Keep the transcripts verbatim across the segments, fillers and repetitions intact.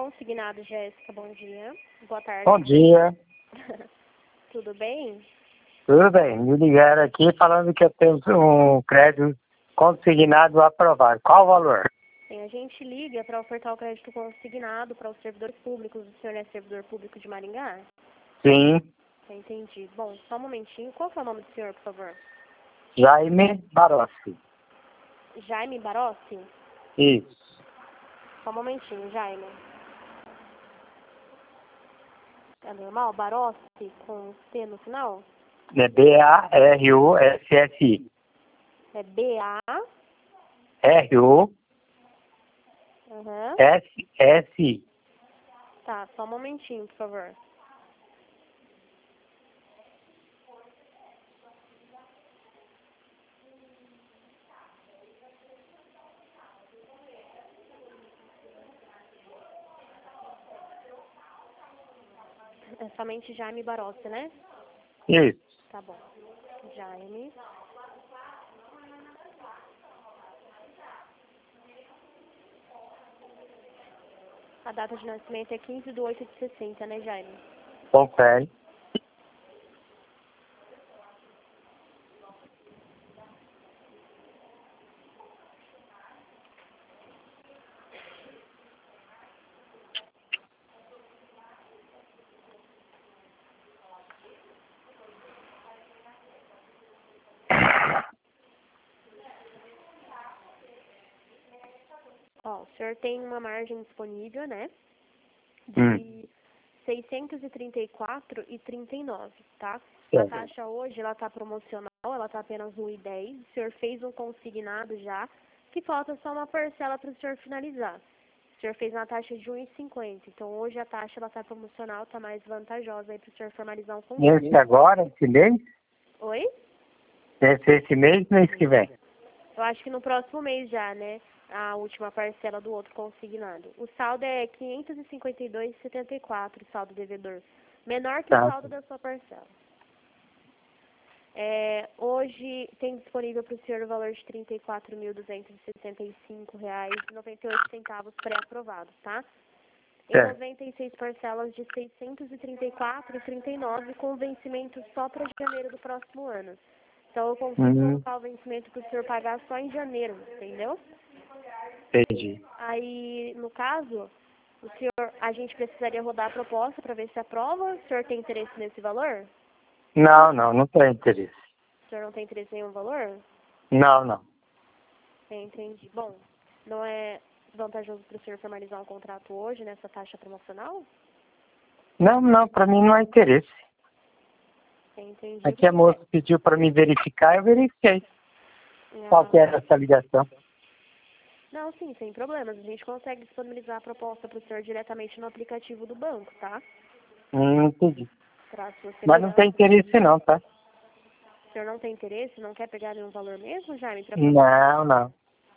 Consignado, Jéssica, bom dia. Boa tarde. Bom dia. Tudo bem? Tudo bem. Me ligaram aqui falando que eu tenho um crédito consignado aprovado. Qual o valor? Sim, a gente liga para ofertar o crédito consignado para os servidores públicos. O senhor é servidor público de Maringá? Sim. Entendi. Bom, só um momentinho. Qual que é o nome do senhor, por favor? Jaime Barossi. Jaime Barossi? Isso. Só um momentinho, Jaime. É normal? Barossi com C no final? É B A R U S S I. É B A R U Uhum. S S I. Tá, só um momentinho, por favor. É somente Jaime Barossi, né? Isso. Tá bom. Jaime. A data de nascimento é quinze de oito de sessenta, né, Jaime? Confere. Ó, o senhor tem uma margem disponível, né? De Hum. seiscentos e trinta e quatro reais e trinta e nove centavos, tá? A Certo. taxa hoje, ela tá promocional, ela tá apenas um e dez. O senhor fez um consignado já, que falta só uma parcela para o senhor finalizar. O senhor fez uma taxa de um e cinquenta. Então, hoje a taxa, ela tá promocional, tá mais vantajosa aí para o senhor formalizar um contrato. Esse agora, esse mês? Oi? Esse, esse mês, mês que vem. Eu acho que no próximo mês já, né? A última parcela do outro consignado. O saldo é quinhentos e cinquenta e dois reais e setenta e quatro centavos, o saldo devedor. Menor que Tá. o saldo da sua parcela. É, hoje tem disponível para o senhor o valor de trinta e quatro mil duzentos e sessenta e cinco reais e noventa e oito centavos pré-aprovado, tá? Em Certo. noventa e seis parcelas de seiscentos e trinta e quatro reais e trinta e nove centavos com vencimento só para janeiro do próximo ano. Então eu consigo Uhum. colocar o vencimento para o senhor pagar só em janeiro, entendeu? Entendi. Aí, no caso, o senhor, a gente precisaria rodar a proposta para ver se aprova. O senhor tem interesse nesse valor? Não, não, não tem interesse. O senhor não tem interesse em nenhum valor? Não, não. Entendi. Bom, não é vantajoso para o senhor formalizar um contrato hoje nessa taxa promocional? Não, não, para mim não há interesse. Entendi. Aqui a moça pediu para me verificar, eu verifiquei. Qual que Ah, era essa ligação? não, sim, sem problemas. A gente consegue disponibilizar a proposta para o senhor diretamente no aplicativo do banco, tá? Hum, entendi. Para sua Mas não segurança. tem interesse não, tá? O senhor não tem interesse? Não quer pegar nenhum valor mesmo, Jaime? Pra... Não, não.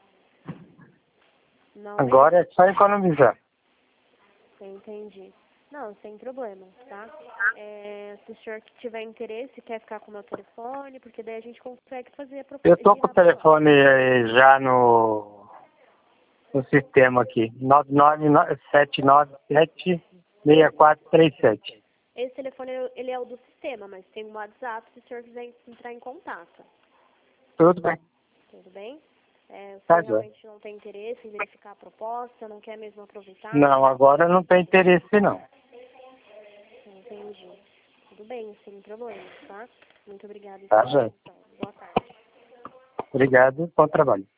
Não mesmo? Agora é só economizar. Entendi. Não, sem problema, tá? É, se o senhor tiver interesse, quer ficar com o meu telefone, porque daí a gente consegue fazer a proposta. Eu tô com o telefone eh, já no, no sistema aqui. nove nove sete nove sete seis quatro três sete. Esse telefone, ele é o do sistema, mas tem um WhatsApp se o senhor quiser entrar em contato. Tudo bem. Tudo bem? É, o Tá senhor joia. realmente não tem interesse em verificar a proposta, não quer mesmo aproveitar? Não, agora não tem interesse não. Entendi. Tudo bem, sem problemas, tá? Muito obrigada. Tá joia. Boa tarde. Obrigado, bom trabalho.